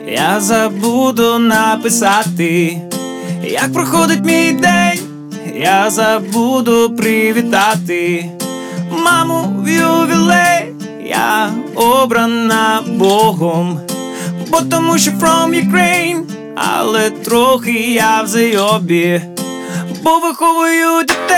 я забуду написати, як проходить мій день, я забуду привітати маму в ювілей, я обрана Богом, бо тому що from Ukraine, але трохи я в зайобі, бо виховую дітей.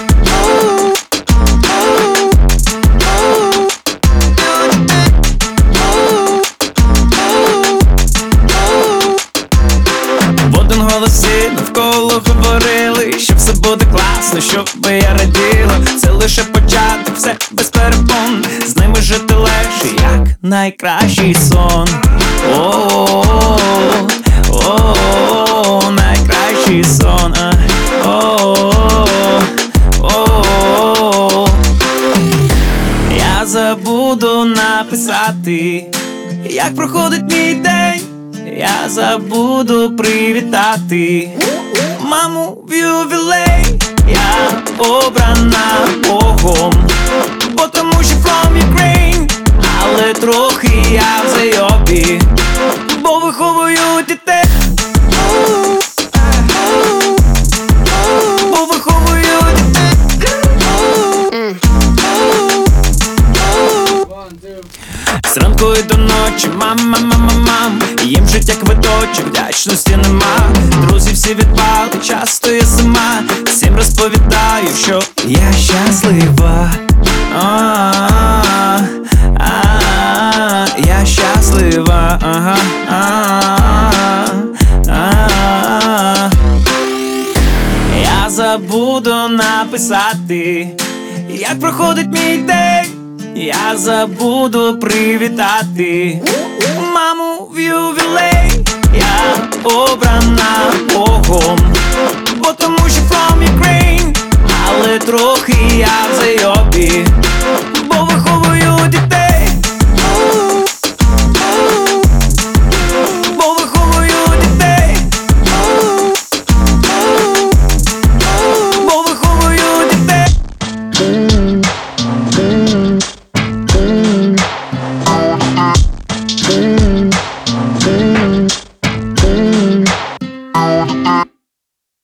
В один голосі навколо говорили, що все буде класно, щоби я раділа. Це лише початок, все без перепон, з ними жити легше, як найкращий сон. О, найкращий сон. Я забуду написати, як проходить мій день, я забуду привітати маму в ювілей, я обрана Богом, бо тому що from Ukraine, але трохи я в зайобі, бо виховую дітей. Бо виховую дітей. Зранку і до ночі, мам, їм життя квиточок, вдячності нема. Друзі всі відпали, часто я сама, всім розповідаю, що я щаслива. Я щаслива. Я забуду написати, як проходить мій день, я забуду привітати маму в ювілей, я обрана Богом, бо тому що from Ukraine.